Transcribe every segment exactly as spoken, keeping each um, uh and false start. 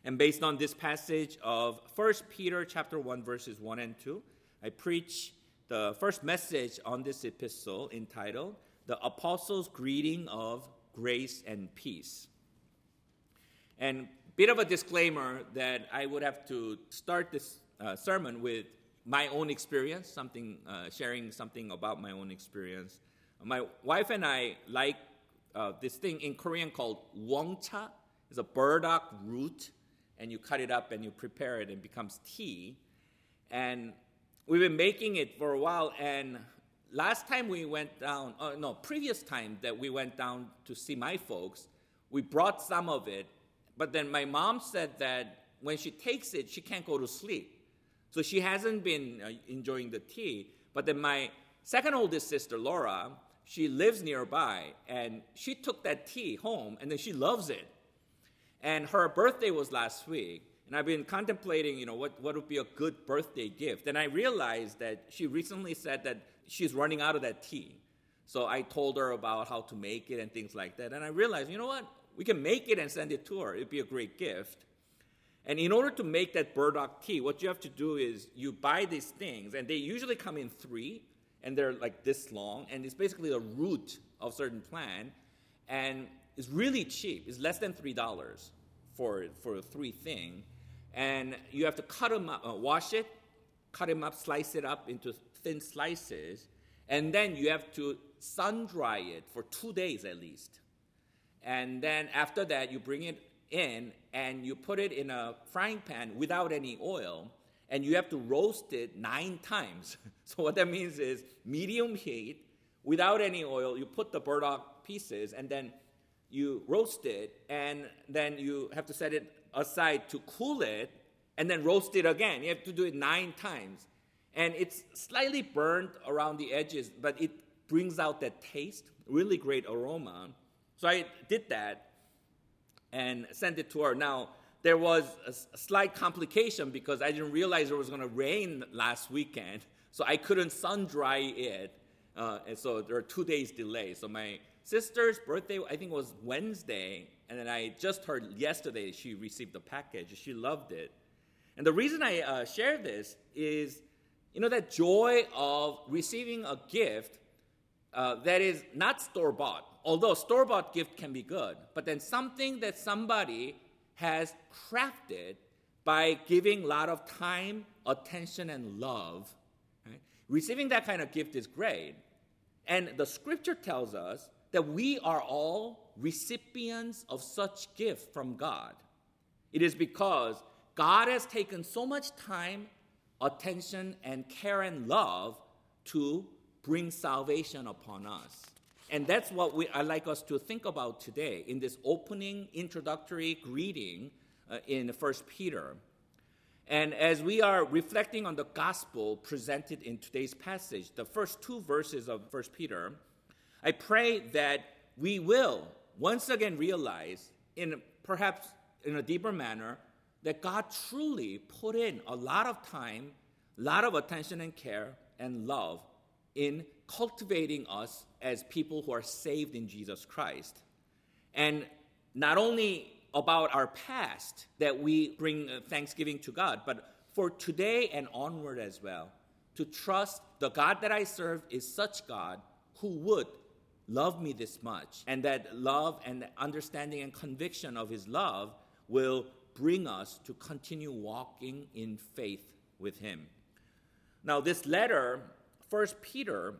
And based on this passage of First Peter chapter one, verses one and two, I preach the first message on this epistle entitled, The Apostles' Greeting of Grace and Peace. And bit of a disclaimer that I would have to start this uh, sermon with my own experience, something uh, sharing something about my own experience. My wife and I like uh, this thing in Korean called wongcha. It's a burdock root, and you cut it up and you prepare it and it becomes tea. And we've been making it for a while, and last time we went down, uh, no, previous time that we went down to see my folks, we brought some of it, but then my mom said that when she takes it, she can't go to sleep. So she hasn't been uh, enjoying the tea. But then my second oldest sister, Laura, she lives nearby, and she took that tea home, and then she loves it. And her birthday was last week, and I've been contemplating, you know, what, what would be a good birthday gift. And I realized that she recently said that she's running out of that tea. So I told her about how to make it and things like that. And I realized, you know what? We can make it and send it to her. It'd be a great gift. And in order to make that burdock tea, what you have to do is you buy these things, and they usually come in three, and they're like this long, and it's basically the root of a certain plant. And it's really cheap. It's less than three dollars for for three thing, and you have to cut them up, uh, wash it, cut them up, slice it up into thin slices, and then you have to sun dry it for two days at least. And then after that, you bring it in and you put it in a frying pan without any oil, and you have to roast it nine times. So what that means is medium heat, without any oil. You put the burdock pieces, and then you roast it, and then you have to set it aside to cool it, and then roast it again. You have to do it nine times. And it's slightly burnt around the edges, but it brings out that taste, really great aroma. So I did that and sent it to her. Now, there was a slight complication because I didn't realize it was going to rain last weekend, so I couldn't sun dry it, uh, and so there are two days delay. So my sister's birthday, I think, was Wednesday, and then I just heard yesterday she received the package. She loved it. And the reason I uh, share this is, you know, that joy of receiving a gift uh, that is not store-bought. Although store-bought gift can be good, but then something that somebody has crafted by giving a lot of time, attention, and love. Right? Receiving that kind of gift is great. And the scripture tells us that we are all recipients of such gift from God. It is because God has taken so much time, attention, and care and love to bring salvation upon us. And that's what we, I'd like us to think about today in this opening introductory greeting uh, in First Peter. And as we are reflecting on the gospel presented in today's passage, the first two verses of First Peter, I pray that we will once again realize, in perhaps in a deeper manner, that God truly put in a lot of time, a lot of attention and care and love in cultivating us as people who are saved in Jesus Christ. And not only about our past that we bring thanksgiving to God, but for today and onward as well, to trust the God that I serve is such God who would love me this much, and that love and understanding and conviction of his love will bring us to continue walking in faith with him. Now, this letter, First Peter,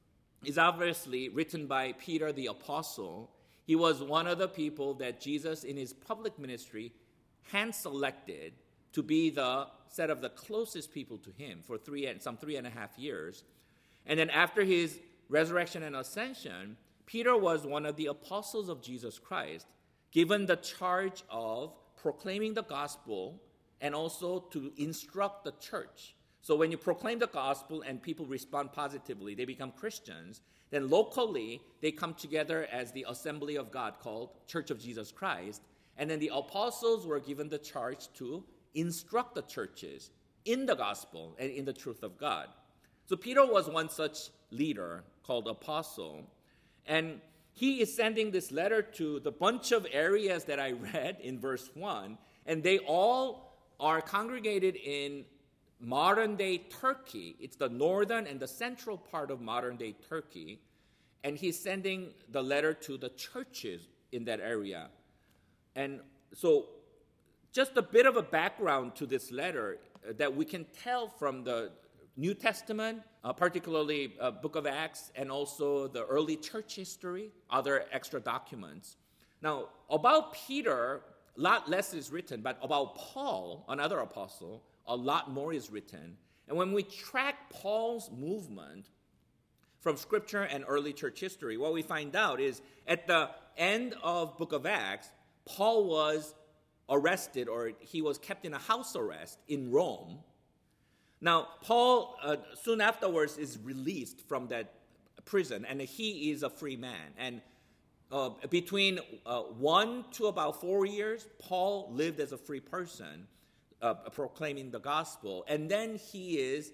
is obviously written by Peter the apostle. He was one of the people that Jesus in his public ministry hand-selected to be the set of the closest people to him for three and some three and a half years. And then after his resurrection and ascension, Peter was one of the apostles of Jesus Christ, given the charge of proclaiming the gospel and also to instruct the church. So when you proclaim the gospel and people respond positively, they become Christians, then locally they come together as the assembly of God called Church of Jesus Christ. And then the apostles were given the charge to instruct the churches in the gospel and in the truth of God. So Peter was one such leader called apostle. And he is sending this letter to the bunch of areas that I read in verse one. And they all are congregated in modern-day Turkey. It's the northern and the central part of modern-day Turkey. And he's sending the letter to the churches in that area. And so just a bit of a background to this letter that we can tell from the New Testament, uh, particularly uh, Book of Acts, and also the early church history, other extra documents. Now, about Peter, a lot less is written, but about Paul, another apostle, a lot more is written. And when we track Paul's movement from Scripture and early church history, what we find out is at the end of Book of Acts, Paul was arrested, or he was kept in a house arrest in Rome. Now, Paul uh, soon afterwards is released from that prison, and he is a free man. And uh, between uh, one to about four years, Paul lived as a free person, uh, proclaiming the gospel. And then he is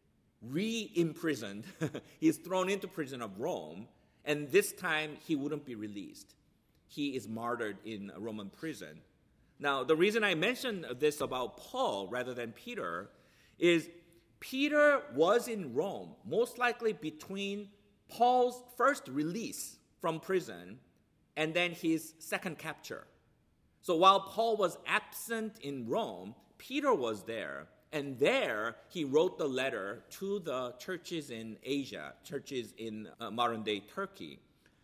re-imprisoned. He is thrown into prison of Rome, and this time he wouldn't be released. He is martyred in a Roman prison. Now, the reason I mention this about Paul rather than Peter is Peter was in Rome, most likely between Paul's first release from prison and then his second capture. So while Paul was absent in Rome, Peter was there, and there he wrote the letter to the churches in Asia, churches in uh, modern-day Turkey.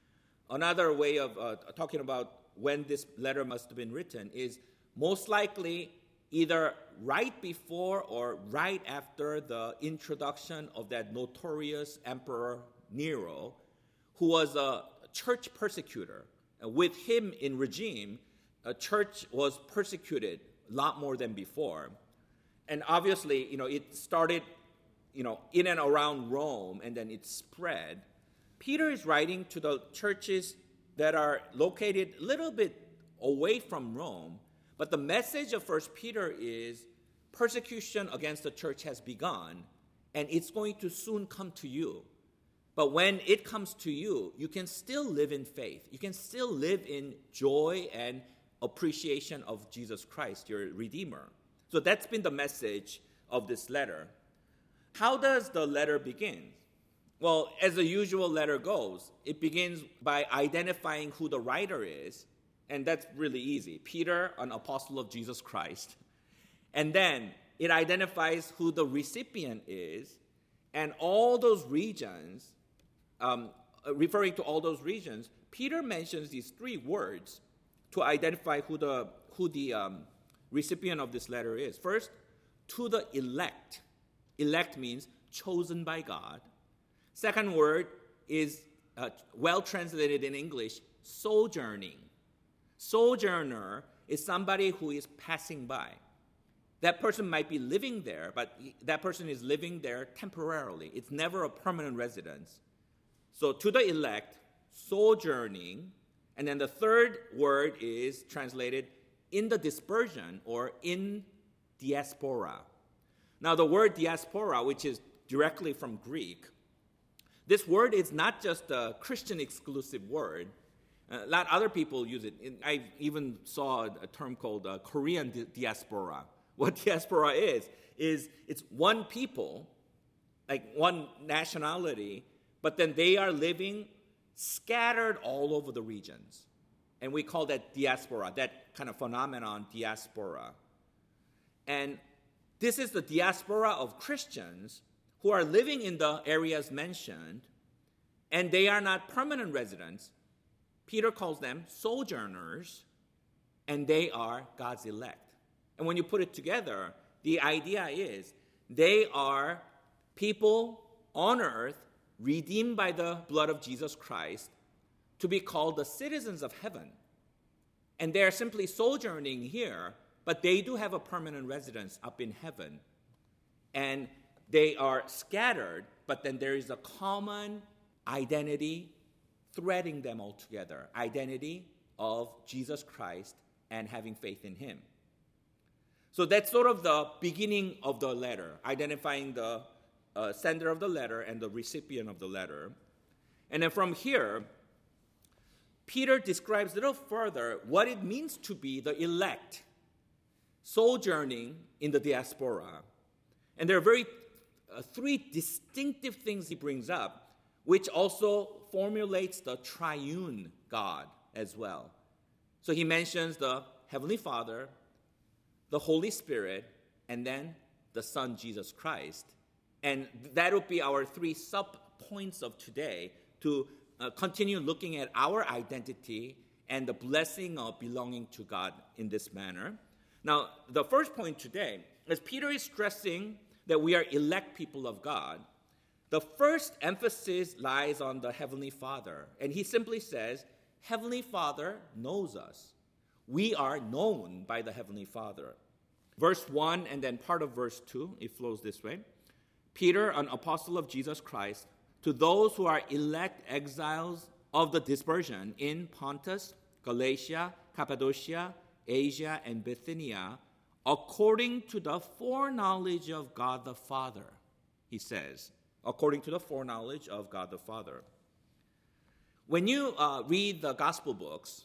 Another way of uh, talking about when this letter must have been written is most likely either right before or right after the introduction of that notorious Emperor Nero, who was a church persecutor. With him in regime, a church was persecuted a lot more than before. And obviously, you know, it started, you know, in and around Rome, and then it spread. Peter is writing to the churches that are located a little bit away from Rome. But the message of First Peter is persecution against the church has begun, and it's going to soon come to you. But when it comes to you, you can still live in faith. You can still live in joy and appreciation of Jesus Christ, your Redeemer. So that's been the message of this letter. How does the letter begin? Well, as the usual letter goes, it begins by identifying who the writer is. And that's really easy. Peter, an apostle of Jesus Christ. And then it identifies who the recipient is. And all those regions, um, referring to all those regions, Peter mentions these three words to identify who the, who the um, recipient of this letter is. First, to the elect. Elect means chosen by God. Second word is uh, well translated in English, sojourning. Sojourner is somebody who is passing by. That person might be living there, but that person is living there temporarily. It's never a permanent residence. So to the elect, sojourning, and then the third word is translated in the dispersion or in diaspora. Now the word diaspora, which is directly from Greek, this word is not just a Christian exclusive word. A lot of other people use it. I even saw a term called uh, Korean di- diaspora. What diaspora is, is it's one people, like one nationality, but then they are living scattered all over the regions. And we call that diaspora, that kind of phenomenon, diaspora. And this is the diaspora of Christians who are living in the areas mentioned, and they are not permanent residents. Peter calls them sojourners, and they are God's elect. And when you put it together, the idea is they are people on earth redeemed by the blood of Jesus Christ to be called the citizens of heaven. And they are simply sojourning here, but they do have a permanent residence up in heaven. And they are scattered, but then there is a common identity threading them all together, identity of Jesus Christ and having faith in him. So that's sort of the beginning of the letter, identifying the uh, sender of the letter and the recipient of the letter. And then from here, Peter describes a little further what it means to be the elect. sojourning in the diaspora. And there are very uh, three distinctive things he brings up, which also formulates the triune God as well. So he mentions the Heavenly Father, the Holy Spirit, and then the Son, Jesus Christ. And that would be our three sub-points of today to uh, continue looking at our identity and the blessing of belonging to God in this manner. Now, the first point today, as Peter is stressing that we are elect people of God, the first emphasis lies on the Heavenly Father. And he simply says, Heavenly Father knows us. We are known by the Heavenly Father. Verse one and then part of verse two, it flows this way. Peter, an apostle of Jesus Christ, to those who are elect exiles of the dispersion in Pontus, Galatia, Cappadocia, Asia, and Bithynia, according to the foreknowledge of God the Father, he says, according to the foreknowledge of God the Father. When you uh, read the gospel books,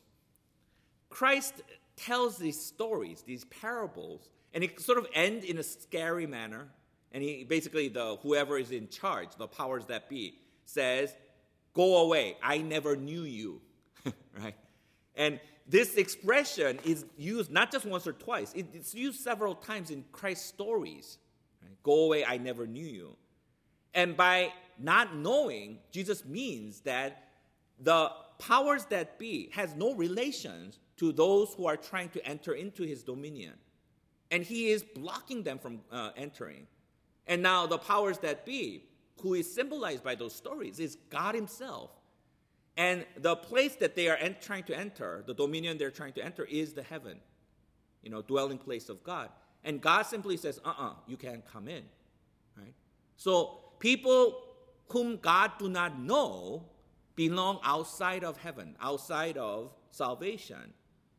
Christ tells these stories, these parables, and it sort of ends in a scary manner. And he basically, the whoever is in charge, the powers that be, says, "Go away, I never knew you." Right? And this expression is used not just once or twice. It's used several times in Christ's stories. Right? Go away, I never knew you. And by not knowing, Jesus means that the powers that be has no relations to those who are trying to enter into his dominion. And he is blocking them from uh, entering. And now the powers that be, who is symbolized by those stories, is God himself. And the place that they are en- trying to enter, the dominion they're trying to enter, is the heaven, you know, dwelling place of God. And God simply says, uh-uh, you can't come in, right? So people whom God do not know belong outside of heaven, outside of salvation.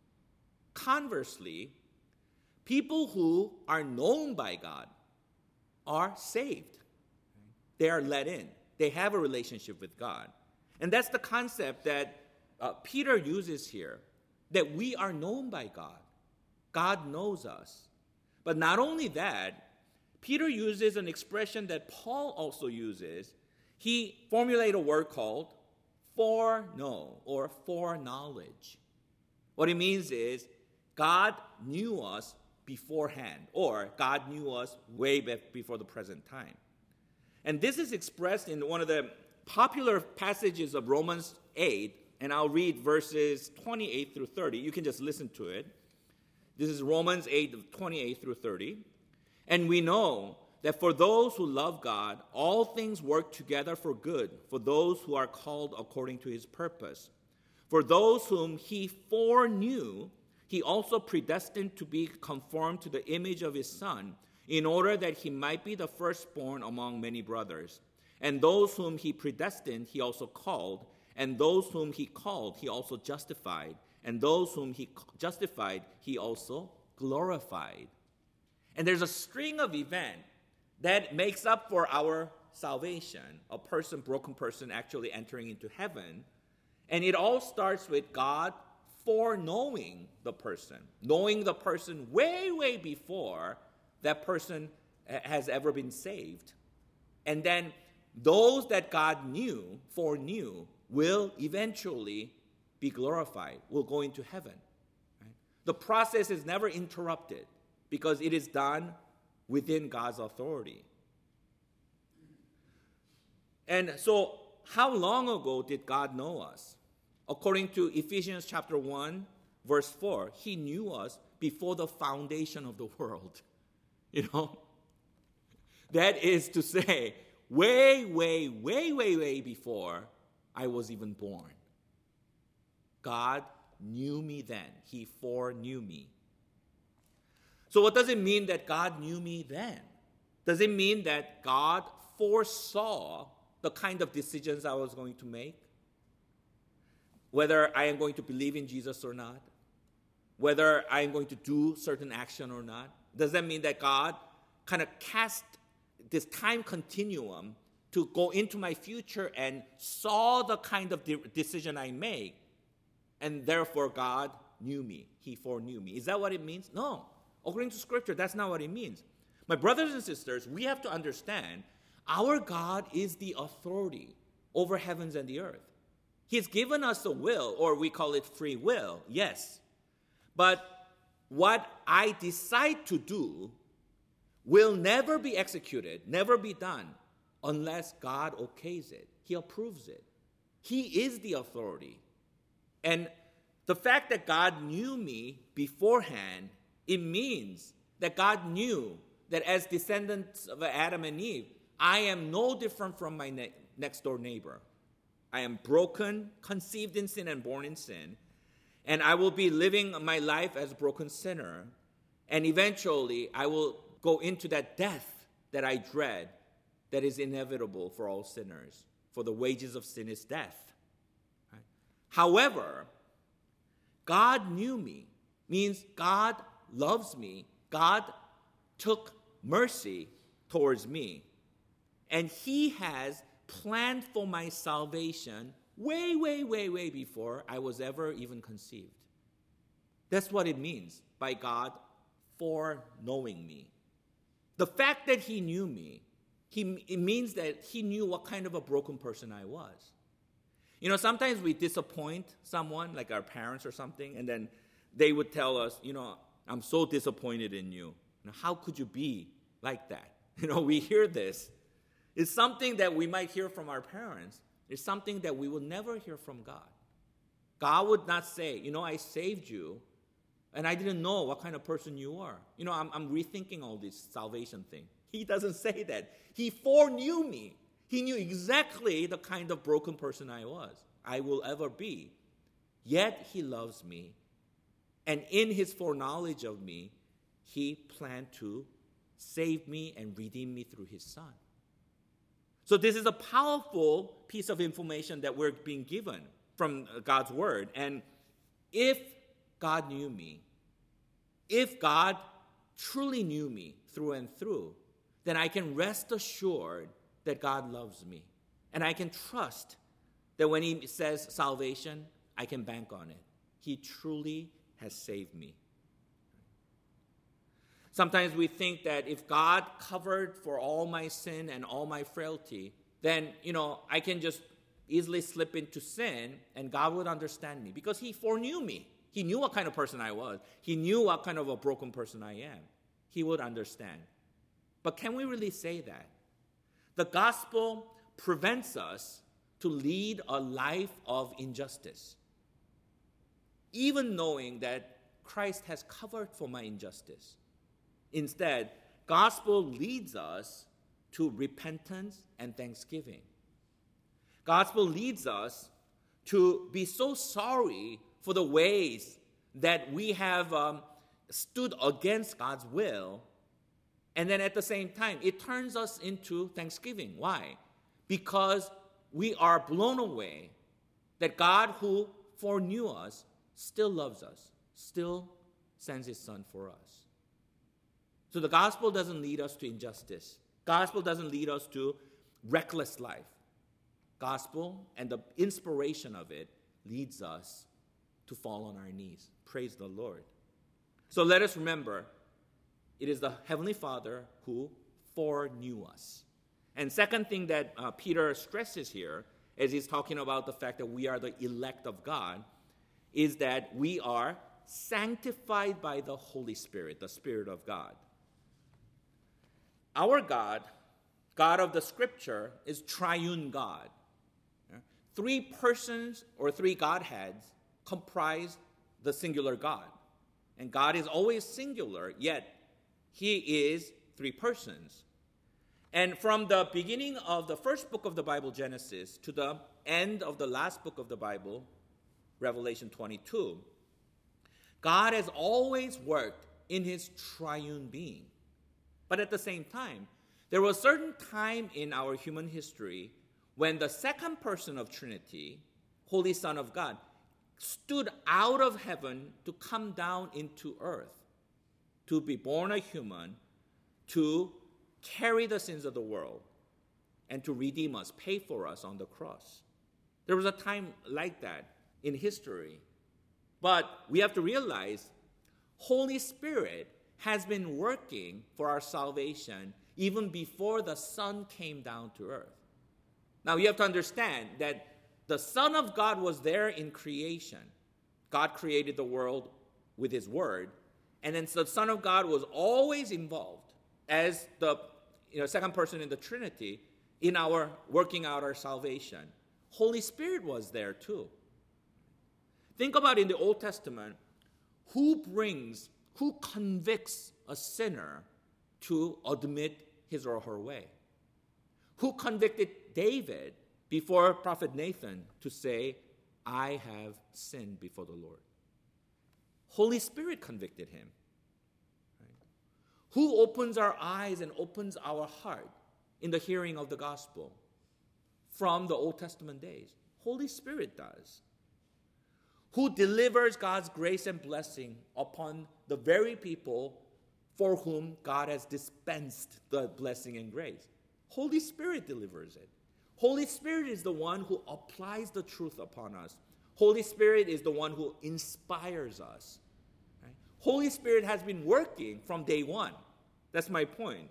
Conversely, people who are known by God are saved. They are let in. They have a relationship with God. And that's the concept that uh, Peter uses here, that we are known by God. God knows us. But not only that, Peter uses an expression that Paul also uses. He formulated a word called foreknow or foreknowledge. What it means is God knew us beforehand, or God knew us way before the present time. And this is expressed in one of the popular passages of Romans eight, and I'll read verses twenty-eight through thirty. You can just listen to it. This is Romans eight, twenty-eight through thirty. And we know that for those who love God, all things work together for good, for those who are called according to his purpose. For those whom he foreknew, he also predestined to be conformed to the image of his Son, in order that he might be the firstborn among many brothers. And those whom he predestined, he also called. And those whom he called, he also justified. And those whom he justified, he also glorified. And there's a string of events that makes up for our salvation, a person, broken person actually entering into heaven. And it all starts with God foreknowing the person, knowing the person way, way before that person has ever been saved. And then those that God knew, foreknew, will eventually be glorified, will go into heaven. Right? The process is never interrupted because it is done within God's authority. And so, how long ago did God know us? According to Ephesians chapter one, verse four, he knew us before the foundation of the world. You know? That is to say, way, way, way, way, way before I was even born. God knew me then. He foreknew me. So what does it mean that God knew me then? Does it mean that God foresaw the kind of decisions I was going to make? Whether I am going to believe in Jesus or not? Whether I am going to do certain action or not? Does that mean that God kind of cast this time continuum to go into my future and saw the kind of de- decision I make, and therefore God knew me? He foreknew me. Is that what it means? No. According to Scripture, that's not what it means. My brothers and sisters, we have to understand our God is the authority over heavens and the earth. He's given us a will, or we call it free will, yes. But what I decide to do will never be executed, never be done, unless God okays it. He approves it. He is the authority. And the fact that God knew me beforehand, it means that God knew that as descendants of Adam and Eve, I am no different from my ne- next door neighbor. I am broken, conceived in sin and born in sin, and I will be living my life as a broken sinner, and eventually I will go into that death that I dread, that is inevitable for all sinners. For the wages of sin is death. Right? However, God knew me, means God loves me. God took mercy towards me. And he has planned for my salvation way, way, way, way before I was ever even conceived. That's what it means by God foreknowing me. The fact that he knew me, he, it means that he knew what kind of a broken person I was. You know, sometimes we disappoint someone, like our parents or something, and then they would tell us, you know, I'm so disappointed in you. Now, how could you be like that? You know, we hear this. It's something that we might hear from our parents. It's something that we will never hear from God. God would not say, you know, I saved you, and I didn't know what kind of person you are. You know, I'm, I'm rethinking all this salvation thing. He doesn't say that. He foreknew me. He knew exactly the kind of broken person I was, I will ever be. Yet he loves me. And in his foreknowledge of me, he planned to save me and redeem me through his son. So this is a powerful piece of information that we're being given from God's word. And if God knew me, if God truly knew me through and through, then I can rest assured that God loves me. And I can trust that when he says salvation, I can bank on it. He truly has saved me. Sometimes we think that if God covered for all my sin and all my frailty, then, you know, I can just easily slip into sin and God would understand me because he foreknew me. He knew what kind of person I was. He knew what kind of a broken person I am. He would understand. But can we really say that? The gospel prevents us to lead a life of injustice, even knowing that Christ has covered for my injustice. Instead, gospel leads us to repentance and thanksgiving. Gospel leads us to be so sorry for the ways that we have um, stood against God's will. And then at the same time, it turns us into thanksgiving. Why? Because we are blown away that God who foreknew us still loves us, still sends his son for us. So the gospel doesn't lead us to injustice. Gospel doesn't lead us to reckless life. Gospel and the inspiration of it leads us to fall on our knees. Praise the Lord. So let us remember, it is the Heavenly Father who foreknew us. And second thing that uh, Peter stresses here, as he's talking about the fact that we are the elect of God, is that we are sanctified by the Holy Spirit, the Spirit of God. Our God, God of the Scripture, is triune God. Three persons or three Godheads comprise the singular God. And God is always singular, yet he is three persons. And from the beginning of the first book of the Bible, Genesis, to the end of the last book of the Bible, Revelation twenty-two, God has always worked in his triune being. But at the same time, there was a certain time in our human history when the second person of Trinity, Holy Son of God, stood out of heaven to come down into earth, to be born a human, to carry the sins of the world, and to redeem us, pay for us on the cross. There was a time like that in history. But we have to realize Holy Spirit has been working for our salvation even before the Son came down to earth. Now you have to understand that the Son of God was there in creation. God created the world with his word. And then the Son of God was always involved as the you know, second person in the Trinity in our working out our salvation. Holy Spirit was there too. Think about in the Old Testament, who brings, who convicts a sinner to admit his or her way? Who convicted David before Prophet Nathan to say, I have sinned before the Lord? Holy Spirit convicted him. Right? Who opens our eyes and opens our heart in the hearing of the gospel from the Old Testament days? Holy Spirit does. Who delivers God's grace and blessing upon the very people for whom God has dispensed the blessing and grace? Holy Spirit delivers it. Holy Spirit is the one who applies the truth upon us. Holy Spirit is the one who inspires us. Right? Holy Spirit has been working from day one. That's my point.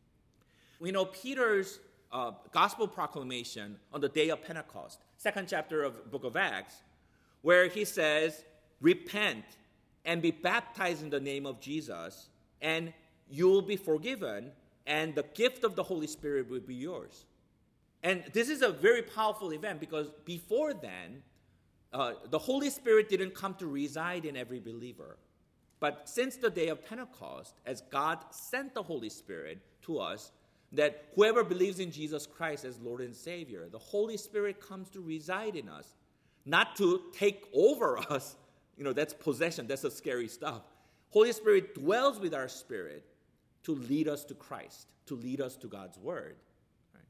We know Peter's uh, gospel proclamation on the day of Pentecost, second chapter of the book of Acts, where he says, repent and be baptized in the name of Jesus, and you will be forgiven, and the gift of the Holy Spirit will be yours. And this is a very powerful event because before then, uh, the Holy Spirit didn't come to reside in every believer. But since the day of Pentecost, as God sent the Holy Spirit to us, that whoever believes in Jesus Christ as Lord and Savior, the Holy Spirit comes to reside in us, not to take over us. You know, that's possession. That's the scary stuff. Holy Spirit dwells with our spirit to lead us to Christ, to lead us to God's word. Right?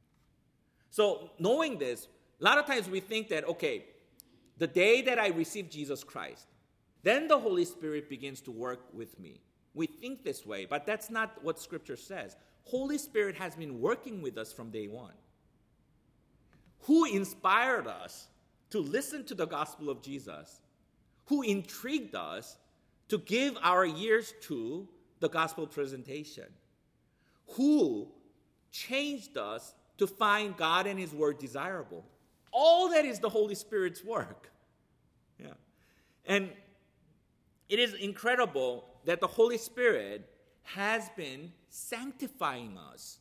So knowing this, a lot of times we think that, okay, the day that I receive Jesus Christ, then the Holy Spirit begins to work with me. We think this way, but that's not what Scripture says. Holy Spirit has been working with us from day one. Who inspired us to listen to the gospel of Jesus? Who intrigued us to give our ears to the gospel presentation? Who changed us to find God and his word desirable? All that is the Holy Spirit's work. Yeah. And it is incredible that the Holy Spirit has been sanctifying us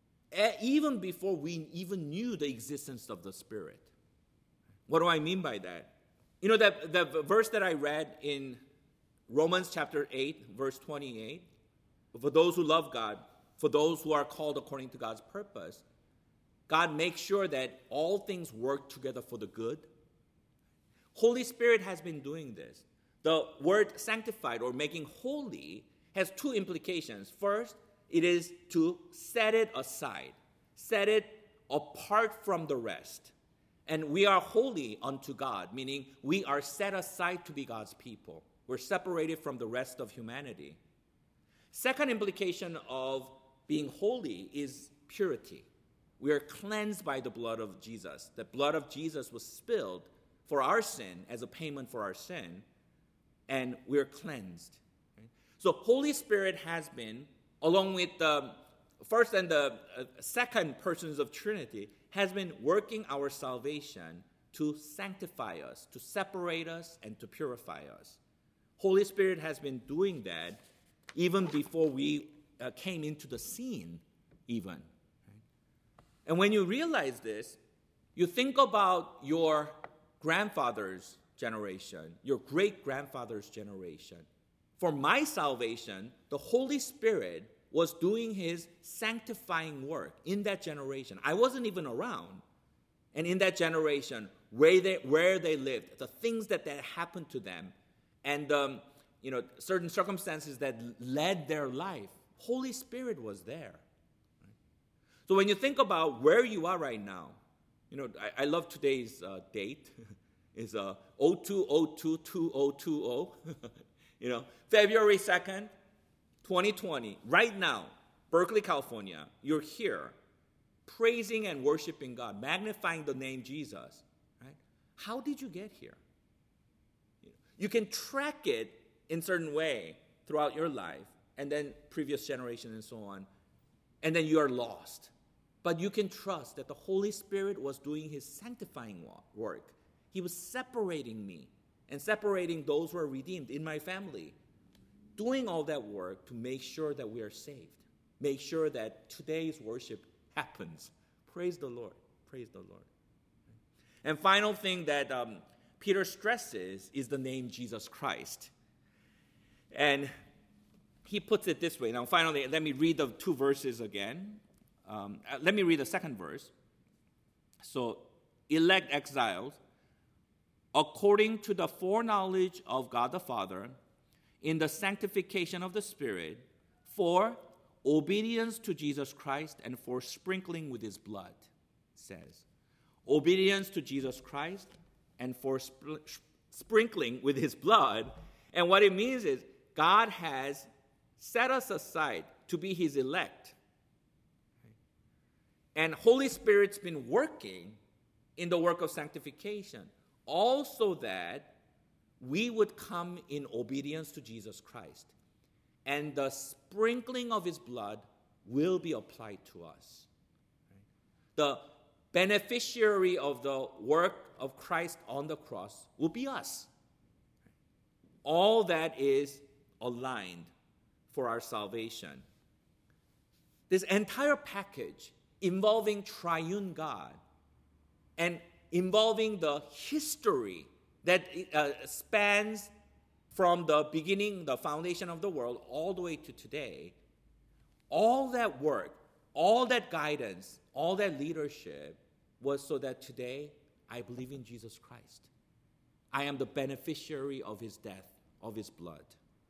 even before we even knew the existence of the Spirit. What do I mean by that? You know, that the verse that I read in Romans chapter eight, verse twenty-eight, for those who love God, for those who are called according to God's purpose, God makes sure that all things work together for the good. Holy Spirit has been doing this. The word sanctified or making holy has two implications. First, it is to set it aside, set it apart from the rest. And we are holy unto God, meaning we are set aside to be God's people. We're separated from the rest of humanity. Second implication of being holy is purity. We are cleansed by the blood of Jesus. The blood of Jesus was spilled for our sin as a payment for our sin, and we're cleansed. Right? So Holy Spirit has been, along with the first and the uh, second persons of Trinity, has been working our salvation to sanctify us, to separate us, and to purify us. Holy Spirit has been doing that even before we uh, came into the scene, even. Right? And when you realize this, you think about your grandfather's generation, your great-grandfather's generation. For my salvation, the Holy Spirit was doing his sanctifying work in that generation. I wasn't even around. And in that generation, where they, where they lived, the things that, that happened to them, and um, you know, certain circumstances that led their life, Holy Spirit was there. So when you think about where you are right now, you know, I, I love today's uh, date. It's uh, oh two oh two two oh two oh. You know, February second, twenty twenty, right now, Berkeley, California, you're here praising and worshiping God, magnifying the name Jesus. Right? How did you get here? You can track it in a certain way throughout your life and then previous generation and so on, and then you are lost. But you can trust that the Holy Spirit was doing his sanctifying work. He was separating me and separating those who are redeemed in my family, doing all that work to make sure that we are saved, make sure that today's worship happens. Praise the Lord. Praise the Lord. And final thing that um, Peter stresses is the name Jesus Christ. And he puts it this way. Now, finally, let me read the two verses again. Um, let me read the second verse. So, elect exiles, according to the foreknowledge of God the Father, in the sanctification of the Spirit, for obedience to Jesus Christ and for sprinkling with his blood, says. Obedience to Jesus Christ and for sp- sprinkling with his blood. And what it means is God has set us aside to be his elect. And Holy Spirit's been working in the work of sanctification, also that we would come in obedience to Jesus Christ. And the sprinkling of his blood will be applied to us. The beneficiary of the work of Christ on the cross will be us. All that is aligned for our salvation. This entire package involving triune God and involving the history that uh, spans from the beginning, the foundation of the world, all the way to today, all that work, all that guidance, all that leadership was so that today I believe in Jesus Christ. I am the beneficiary of his death, of his blood.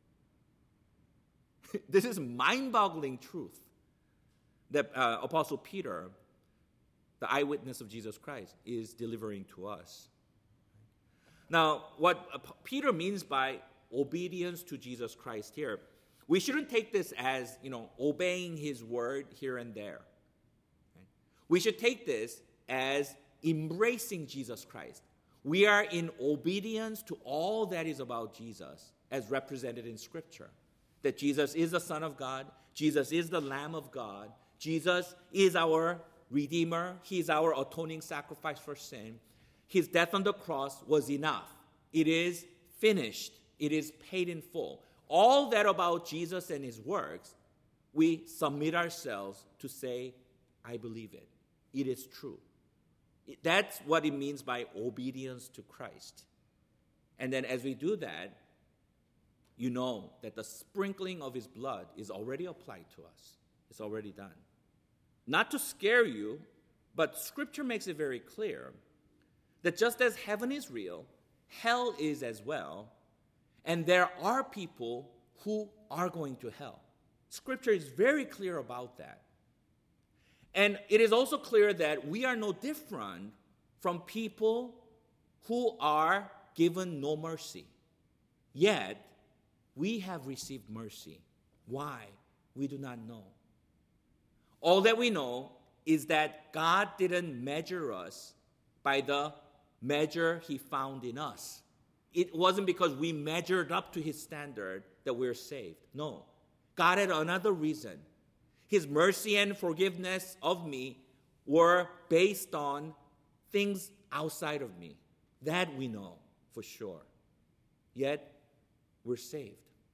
This is mind-boggling truth that uh, Apostle Peter, the eyewitness of Jesus Christ, is delivering to us. Now, what uh, Peter means by obedience to Jesus Christ here, we shouldn't take this as, you know, obeying his word here and there. Okay? We should take this as embracing Jesus Christ. We are in obedience to all that is about Jesus as represented in Scripture. That Jesus is the Son of God, Jesus is the Lamb of God, Jesus is our Redeemer, he is our atoning sacrifice for sin. His death on the cross was enough. It is finished. It is paid in full. All that about Jesus and his works, we submit ourselves to say, I believe it. It is true. That's what it means by obedience to Christ. And then as we do that, you know that the sprinkling of his blood is already applied to us. It's already done. Not to scare you, but Scripture makes it very clear that just as heaven is real, hell is as well, and there are people who are going to hell. Scripture is very clear about that. And it is also clear that we are no different from people who are given no mercy. Yet, we have received mercy. Why? We do not know. All that we know is that God didn't measure us by the measure he found in us. It wasn't because we measured up to his standard that we're saved. No. God had another reason. His mercy and forgiveness of me were based on things outside of me. That we know for sure. Yet, we're saved.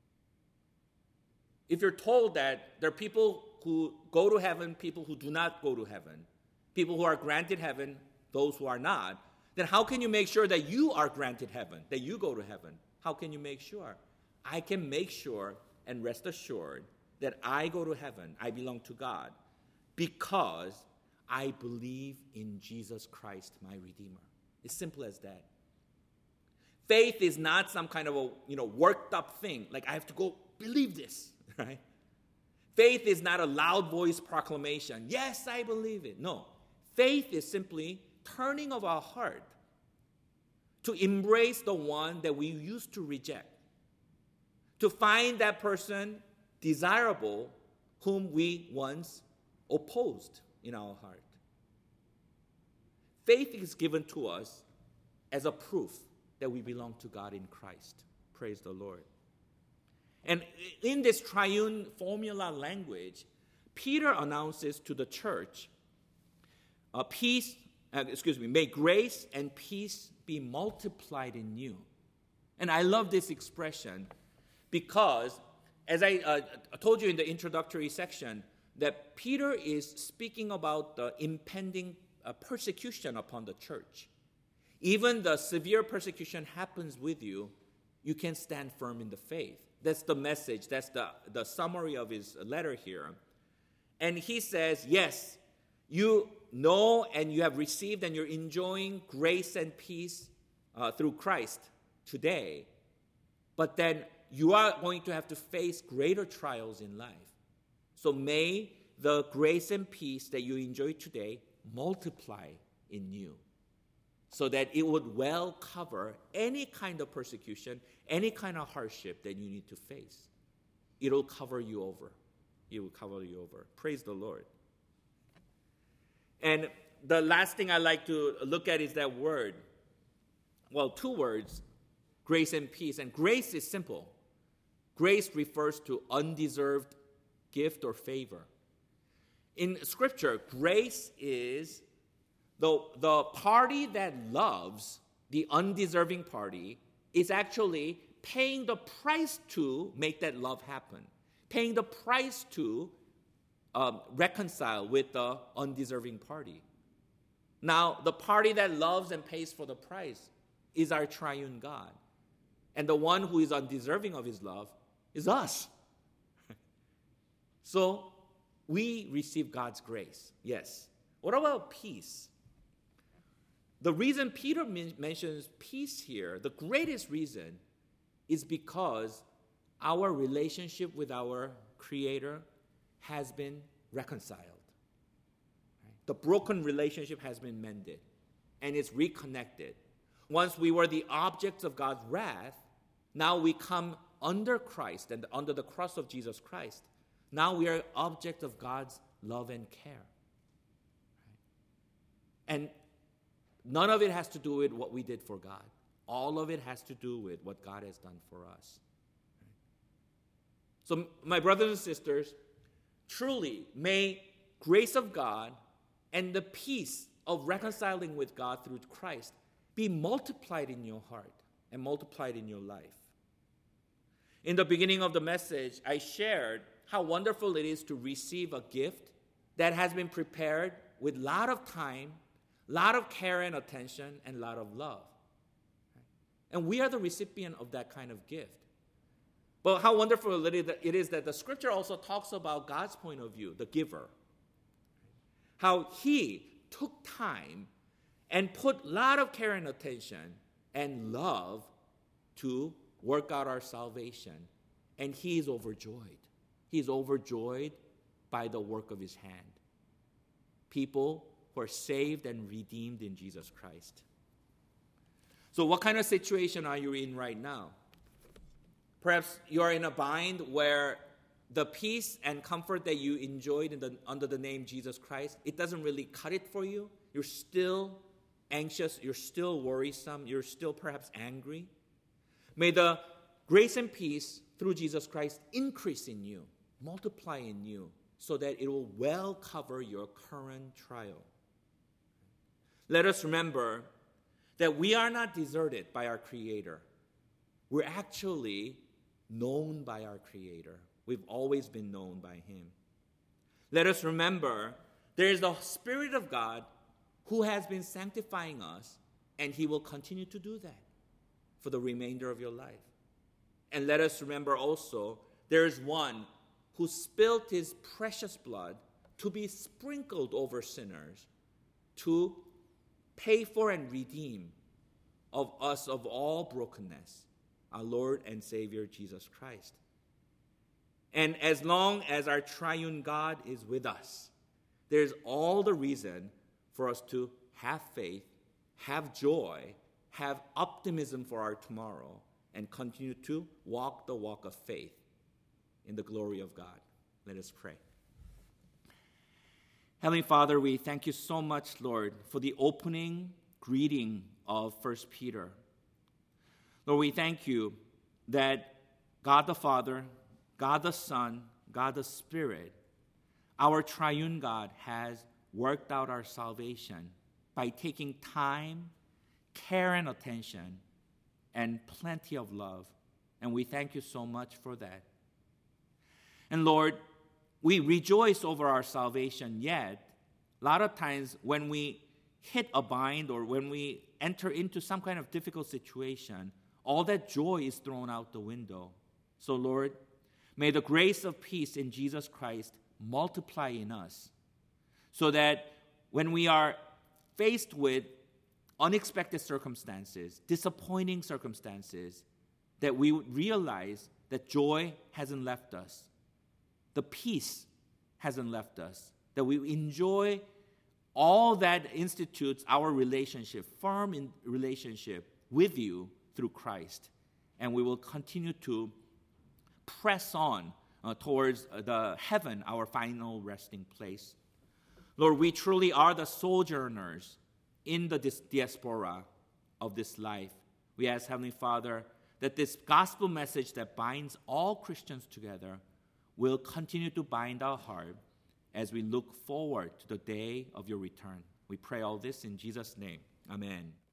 If you're told that there are people who go to heaven, people who do not go to heaven, people who are granted heaven, those who are not, then how can you make sure that you are granted heaven, that you go to heaven? How can you make sure? I can make sure and rest assured that I go to heaven, I belong to God, because I believe in Jesus Christ, my Redeemer. It's simple as that. Faith is not some kind of a, you know, worked up thing, like I have to go believe this, right? Faith is not a loud voice proclamation. Yes, I believe it. No. Faith is simply turning of our heart to embrace the one that we used to reject, to find that person desirable whom we once opposed in our heart. Faith is given to us as a proof that we belong to God in Christ. Praise the Lord. And in this triune formula language, Peter announces to the church, uh, peace, uh, excuse me, may grace and peace be multiplied in you. And I love this expression because, as I uh, told you in the introductory section, that Peter is speaking about the impending uh, persecution upon the church. Even the severe persecution happens with you, you can stand firm in the faith. That's the message. That's the, the summary of his letter here. And he says, yes, you know and you have received and you're enjoying grace and peace uh, through Christ today. But then you are going to have to face greater trials in life. So may the grace and peace that you enjoy today multiply in you, so that it would well cover any kind of persecution, any kind of hardship that you need to face. It'll cover you over. It will cover you over. Praise the Lord. And the last thing I like to look at is that word. Well, two words, grace and peace. And grace is simple. Grace refers to undeserved gift or favor. In Scripture, grace is the, the party that loves the undeserving party is actually paying the price to make that love happen, paying the price to um, reconcile with the undeserving party. Now, the party that loves and pays for the price is our triune God. And the one who is undeserving of his love is us. So, we receive God's grace, yes. What about peace? The reason Peter men- mentions peace here, the greatest reason, is because our relationship with our Creator has been reconciled. Right? The broken relationship has been mended, and it's reconnected. Once we were the objects of God's wrath, now we come under Christ and under the cross of Jesus Christ. Now we are object of God's love and care. Right? And none of it has to do with what we did for God. All of it has to do with what God has done for us. Right? So, my brothers and sisters, truly, may grace of God and the peace of reconciling with God through Christ be multiplied in your heart and multiplied in your life. In the beginning of the message, I shared how wonderful it is to receive a gift that has been prepared with a lot of time, a lot of care and attention, and a lot of love. And we are the recipient of that kind of gift. But how wonderful it is that the Scripture also talks about God's point of view, the giver. How he took time and put a lot of care and attention and love to work out our salvation. And he is overjoyed. He is overjoyed by the work of his hand. People who are saved and redeemed in Jesus Christ. So what kind of situation are you in right now? Perhaps you are in a bind where the peace and comfort that you enjoyed in the, under the name Jesus Christ, it doesn't really cut it for you. You're still anxious. You're still worrisome. You're still perhaps angry. May the grace and peace through Jesus Christ increase in you, multiply in you, so that it will well cover your current trial. Let us remember that we are not deserted by our Creator. We're actually known by our Creator. We've always been known by Him. Let us remember there is the Spirit of God who has been sanctifying us, and He will continue to do that for the remainder of your life. And let us remember also there is one who spilled His precious blood to be sprinkled over sinners, to pay for and redeem of us of all brokenness, our Lord and Savior Jesus Christ. And as long as our triune God is with us, there's all the reason for us to have faith, have joy, have optimism for our tomorrow, and continue to walk the walk of faith in the glory of God. Let us pray. Heavenly Father, we thank you so much, Lord, for the opening greeting of First Peter. Lord, we thank you that God the Father, God the Son, God the Spirit, our triune God has worked out our salvation by taking time, care, and attention, and plenty of love. And we thank you so much for that. And Lord, we rejoice over our salvation, yet a lot of times when we hit a bind or when we enter into some kind of difficult situation, all that joy is thrown out the window. So Lord, may the grace of peace in Jesus Christ multiply in us so that when we are faced with unexpected circumstances, disappointing circumstances, that we would realize that joy hasn't left us. The peace hasn't left us. That we enjoy all that institutes our relationship, firm in relationship with you through Christ. And we will continue to press on uh, towards the heaven, our final resting place. Lord, we truly are the sojourners in the diaspora of this life. We ask, Heavenly Father, that this gospel message that binds all Christians together will continue to bind our heart as we look forward to the day of your return. We pray all this in Jesus' name. Amen.